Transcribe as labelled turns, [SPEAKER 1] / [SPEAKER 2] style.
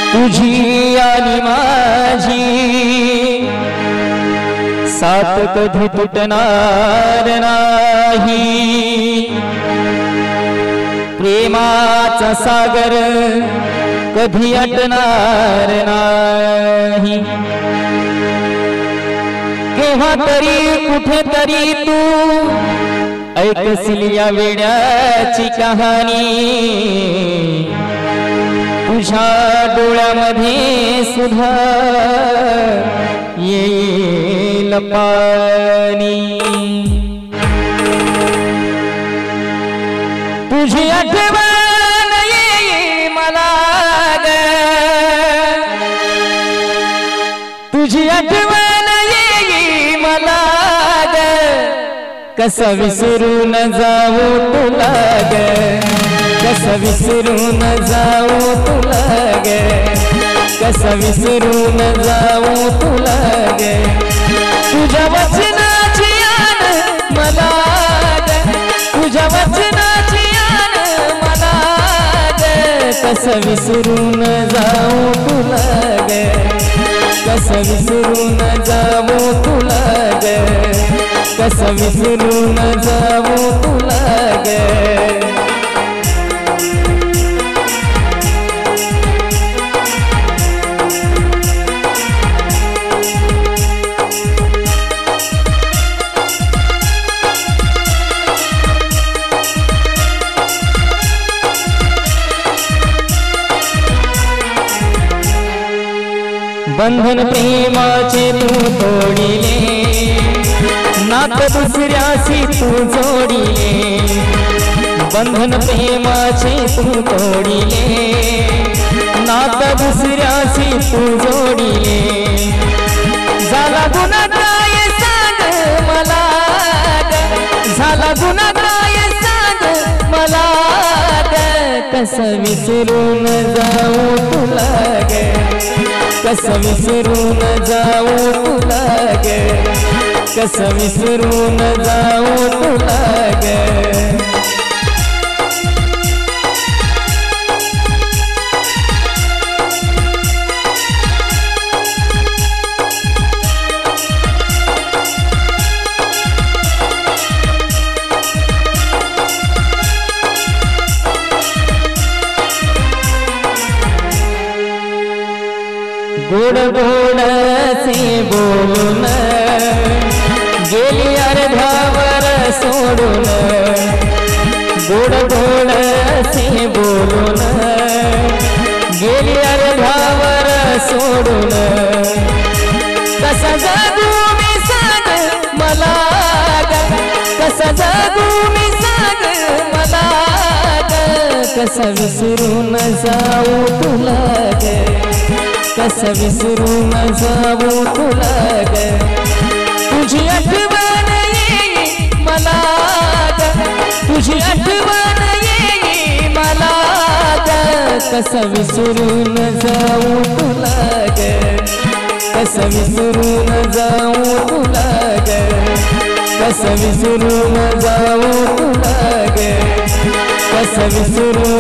[SPEAKER 1] तुझी आणि माझी साथ कधी तुटणार नाही, प्रेमाचा सागर कधी आटणार नाही। केव्हा तरी कुठेतरी तू ऐकशील या वेड्याची कहाणी, तुझ्या डोळ्यामध्ये सुद्धा येईल पाणी। तुझी आठवण येईल मला ग, तुझी आठवण येईल मला ग, कसं विसरून जाऊ तुला ग, कसं विसरून जाऊ तुला ग, कसं विसरून जाऊ तुला ग। तुझ्या वचनाची आण मला ग, तुझ्या वचनाची आण मला ग, कसं विसरून जाऊ तुला ग, कसं विसरून जाऊ तुला ग, कसं विसरून जाऊ तुला ग। बंधन प्रेमाचे तू तोडिले, नात दुसऱ्याशी तू जोडिले, बंधन प्रेमाचे तू तोडिले, नात दुसऱ्याशी तू जोडिले। झाला गुन्हा काय सांग मला ग, झाला गुन्हा काय सांग मला ग, कसं विसरून जाऊ तुला ग, कसं विसरून जाऊ तुला ग, कसं विसरून जाऊ तुला ग। गोड गोड से बोलून गेली अर्ध्यावर सोडून, गोड गोड से बोलून गेली अर्ध्यावर सोडून। कसं जगू मी सांग मला ग, कसं जगू मी सांग मला ग, कसं विसरून जाऊ तुला ग, कसं विसरून जाऊ तुला ग। तुझी आठवण येईल मला ग, तुझी आठवण येईल मला ग, कसं विसरून जाऊ तुला ग, कसं विसरून जाऊ तुला ग, कसं विसरून जाऊ तुला ग, कसं विसरून